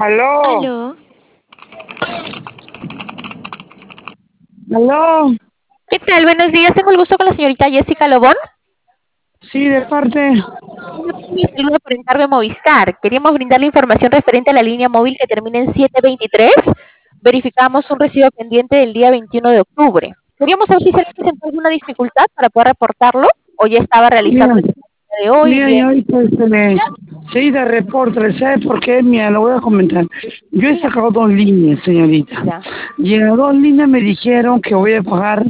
Aló, Aló. aló, ¿Qué tal? Buenos días. Tengo el gusto con la señorita Jessica Lobón. sí, de parte, Le saludo por encargo de Movistar. Queríamos brindarle información referente a la línea móvil que termina en 723. Verificamos un recibo pendiente del día 21 de octubre. Queríamos saber si se le presentó alguna dificultad para poder reportarlo o ya estaba realizando mira, el día de hoy, el mira, día y ahorita se iba a reporte, ¿sabe por qué? Mira, lo voy a comentar. Yo he dígame. sacado dos líneas, señorita, Ya, y en las dos líneas me dijeron que voy a pagar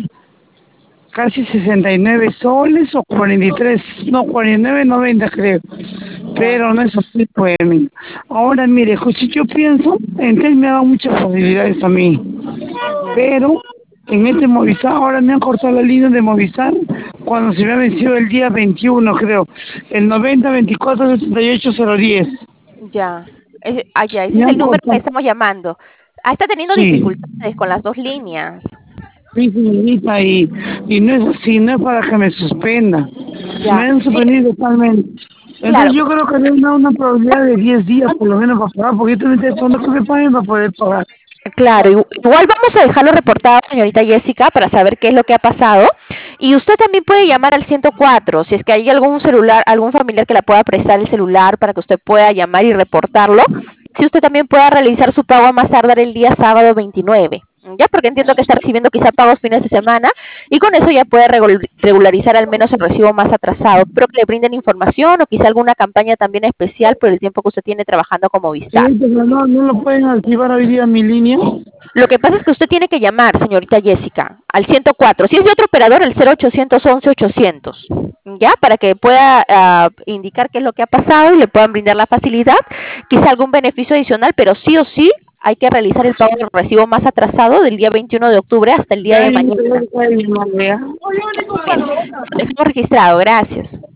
casi 69 soles o 43, no, 49,90 creo. ya, Pero no es así, pues. Ahora, mire, si yo pienso, entonces me ha dado muchas posibilidades a mí. ya. Pero en este Movistar, ahora me han cortado la línea de Movistar cuando se me ha vencido el día 21, creo. El 90 24 78 010. Ya. Ya, ese Me es han el número que cortado. estamos llamando. Ah, está teniendo Sí, dificultades con las dos líneas. sí, señorita, y no es así, no es para que me suspenda. Me Ya. han Sí, suspendido totalmente. claro. Entonces yo creo que hay una probabilidad de 10 días por lo menos para pagar, porque yo también estoy esperando que me paguen para poder pagar. Claro, igual vamos a dejarlo reportado, señorita Jessica, para saber qué es lo que ha pasado. Y usted también puede llamar al 104, si es que hay algún celular, algún familiar que la pueda prestar el celular para que usted pueda llamar y reportarlo. Si usted también pueda realizar su pago a más tardar el día sábado 29. Ya, porque entiendo que está recibiendo quizá pagos fines de semana y con eso ya puede regularizar al menos el recibo más atrasado. Espero que le brinden información o quizá alguna campaña también especial por el tiempo que usted tiene trabajando como Movistar. Señorita, pero no lo pueden activar hoy día mi línea. Lo que pasa es que usted tiene que llamar, señorita Jessica, al 104. Si es de otro operador, el 0800 11 800. ¿Ya? Para que pueda indicar qué es lo que ha pasado y le puedan brindar la facilidad, quizá algún beneficio adicional, pero sí o sí hay que realizar el pago del recibo más atrasado del día 21 de octubre hasta el día Ya, de yo te voy a mañana. dejar de llamar, ¿ya? Bien, lo dejamos registrado. Gracias.